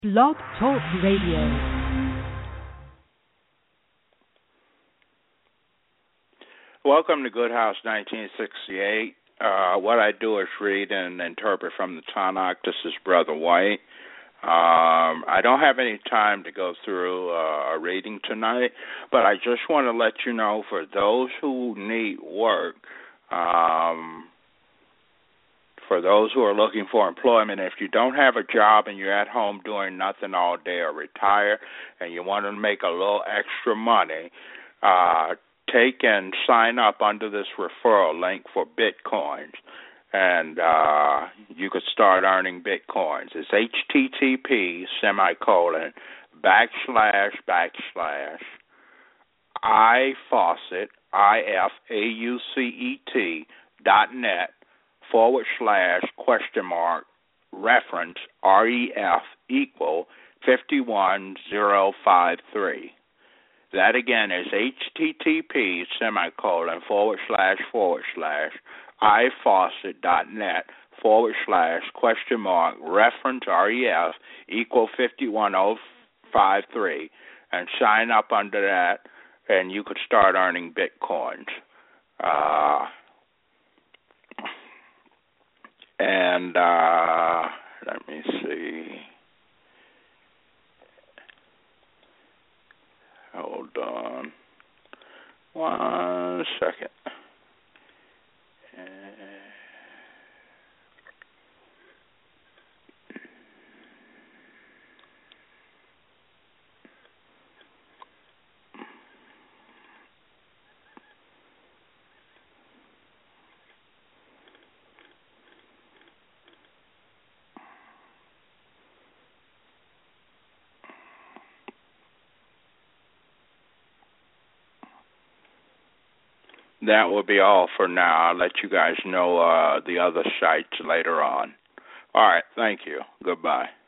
Blog Talk Radio. Welcome to Good House 1968. What I do is read and interpret from the Tanakh. This is Brother White. I don't have any time to go through a reading tonight, but I just want to let you know, for those who need work, for those who are looking for employment, if you don't have a job and you're at home doing nothing all day or retire and you want to make a little extra money, take and sign up under this referral link for Bitcoins, and you could start earning Bitcoins. It's http:// iFaucet.net / reference ref equal 51053. That again is http:// iFaucet.net / reference ref equal 51053, and sign up under that, and you could start earning Bitcoins. Let me see. Hold on 1 second. That will be all for now. I'll let you guys know the other sites later on. All right, thank you. Goodbye.